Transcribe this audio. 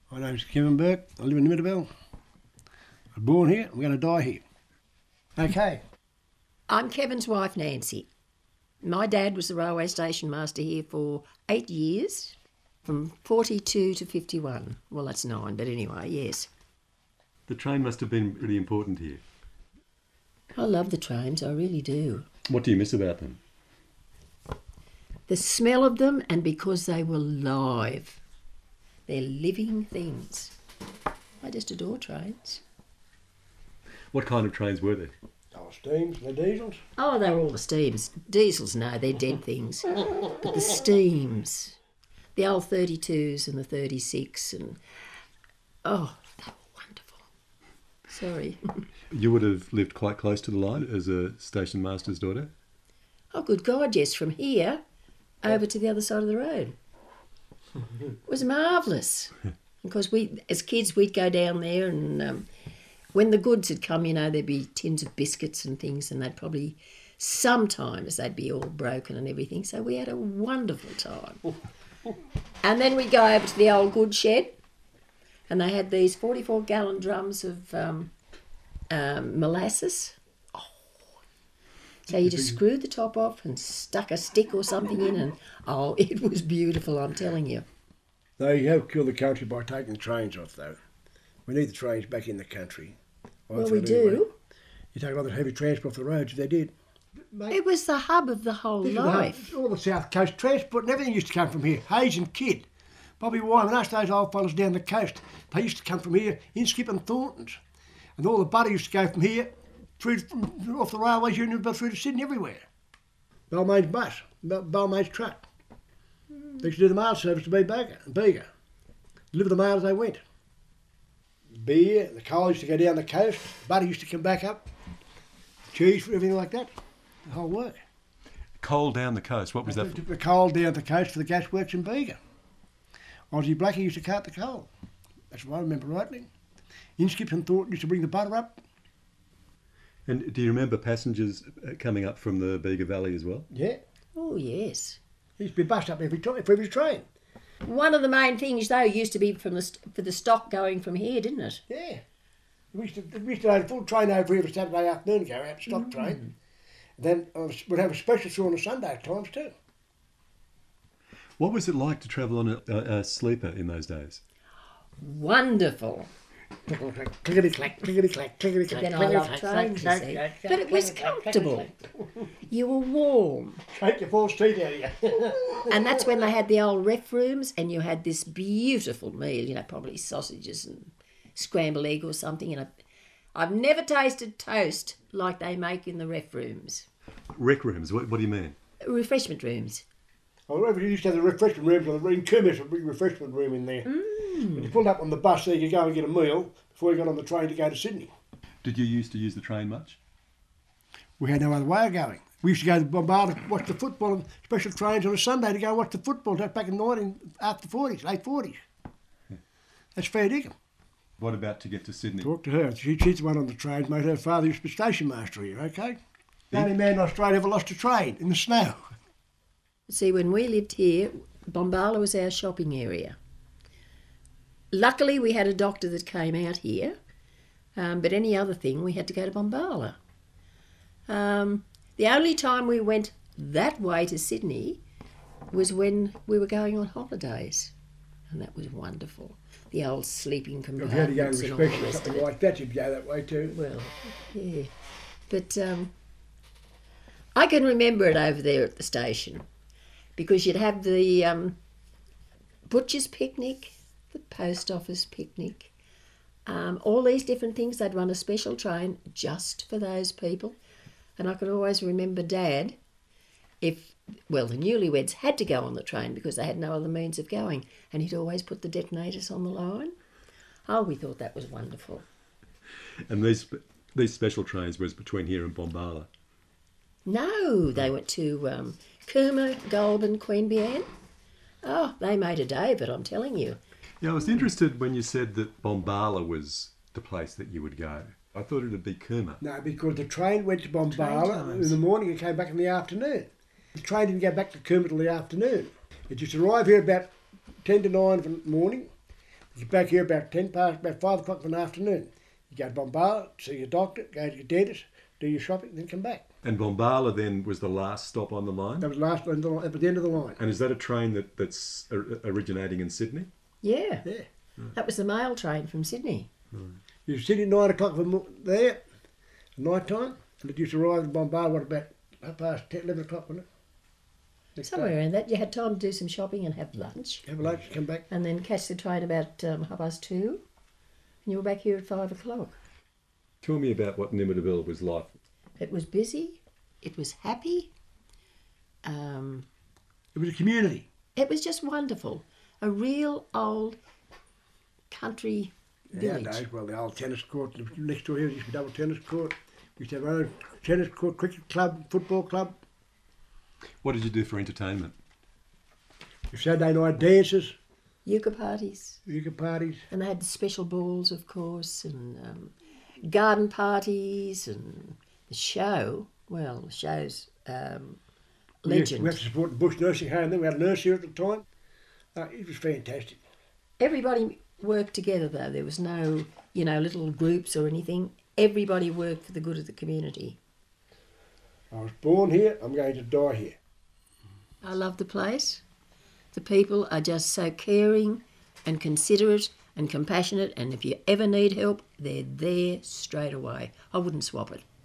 My name's Kevin Burke. I live in Middelburg. I was born here. I'm going to die here. Okay. I'm Kevin's wife, Nancy. My dad was the railway station master here for 8 years, from 42 to 51. Well, that's 9, but anyway, yes. The train must have been really important here. I love the trains, I really do. What do you miss about them? The smell of them, and because they were live. They're living things. I just adore trains. What kind of trains were they? Oh, steams, the diesels. Oh, they were all the steams. Diesels, no, they're dead things. But the steams, the old 32s and the 36, and oh, they were wonderful. Sorry. You would have lived quite close to the line as a station master's daughter? Oh, good God, yes, from here over to the other side of the road. It was marvellous. Because we, as kids, we'd go down there and when the goods had come, you know, there'd be tins of biscuits and things, and they'd probably, sometimes they'd be all broken and everything. So we had a wonderful time. And then we'd go over to the old goods shed, and they had these 44-gallon drums of molasses. Oh. So you just screwed the top off and stuck a stick or something in, and oh, it was beautiful, I'm telling you. They have killed the country by taking the trains off, though. We need the trains back in the country. Well, we do. You take a lot of heavy transport off the roads, if they did. Mate, It was the hub of the whole this is life. all the South Coast transport and everything used to come from here. Hayes and Kidd, Bobby Wyman, us those old fellas down the coast, they used to come from here, Inskip and Thorntons. And all the butter used to go from here, through off the railways union, but through to Sydney, everywhere. Balmain's bus, Balmain's truck. They used to do the mail service to Bega. Deliver the mail as they went. Beer, the coal used to go down the coast, butter used to come back up, cheese, everything like that. The whole work. Coal down the coast, what was that? Took the coal down the coast for the gasworks in Bega. Aussie Blackie used to cart the coal. That's what I remember rightly. Inskip and Thornton used to bring the butter up. And do you remember passengers coming up from the Bega Valley as well? Yeah. Oh, yes. Used to be bust up every train. One of the main things, though, used to be for the stock going from here, didn't it? Yeah. We used to have a full train over here for Saturday afternoon to go out, stock train. And then we'd have a special through on a Sunday at times too. What was it like to travel on a sleeper in those days? Wonderful. Clickety-clack, clickety-clack, clickety-clack. Then I love trains, you see. But it was comfortable. You were warm. Shake your false teeth out of you. And that's when they had the old ref rooms, and you had this beautiful meal, you know, probably sausages and scrambled egg or something. And I've never tasted toast like they make in the ref rooms. Rec rooms, what do you mean? Refreshment rooms. I remember you used to have the refreshment rooms in Kumis, a big refreshment room in there. When you pulled up on the bus there, you go and get a meal before you got on the train to go to Sydney. Did you used to use the train much? We had no other way of going. We used to go to Bombala to watch the football on special trains on a Sunday to go watch the football. That's back in the after 40s, late 40s. Yeah. That's fair dinkum. What about to get to Sydney? Talk to her. She's the one on the trains, mate. Her father used to be station master here, okay? The only man in Australia ever lost a train in the snow. See, when we lived here, Bombala was our shopping area. Luckily, we had a doctor that came out here, but any other thing, we had to go to Bombala. The only time we went that way to Sydney was when we were going on holidays, and that was wonderful. The old sleeping If you had to go compartments to and all the inspection or rest of something it. like that, you'd go that way too. Well, yeah. But I can remember it over there at the station because you'd have the butcher's picnic, the post office picnic, all these different things. They'd run a special train just for those people. And I could always remember Dad, the newlyweds had to go on the train because they had no other means of going, and he'd always put the detonators on the line. Oh, we thought that was wonderful. And these special trains was between here and Bombala? No, they went to Cooma, Goulburn, Queanbeyan. Oh, they made a day of it, I'm telling you. Yeah, I was interested when you said that Bombala was the place that you would go. I thought it would be Cooma. No, because the train went to Bombala in the morning and came back in the afternoon. The train didn't go back to Cooma till the afternoon. It used to arrive here about 10 to 9 in the morning. You get back here about 5 o'clock in the afternoon. You go to Bombala, see your doctor, go to your dentist, do your shopping, then come back. And Bombala then was the last stop on the line? That was last at the end of the line. And is that a train that's originating in Sydney? Yeah. Yeah. That was the mail train from Sydney. You sit at 9 o'clock there, at night time, and it used to arrive in Bombala about 10, 11 o'clock, wasn't it? Next Somewhere day. around that. You had time to do some shopping and have lunch. Have a lunch, come back. And then catch the train about 2:30. And you were back here at 5 o'clock. Tell me about what Nimmitabilla was like. It was busy. It was happy. It was a community. It was just wonderful. A real old country village. Nowadays, well, the old tennis court next door here used to be double tennis court. We used to have our own tennis court, cricket club, football club. What did you do for entertainment? Saturday night dances, Euchre parties. euchre parties. And they had the special balls, of course, and garden parties, and the show. Well, the show's legend. We had to support the Bush Nursing Home. Then we had a nurse here at the time. It was fantastic. Everybody worked together, though. There was no, little groups or anything. Everybody worked for the good of the community. I was born here. I'm going to die here. I love the place. The people are just so caring and considerate and compassionate, and if you ever need help, they're there straight away. I wouldn't swap it.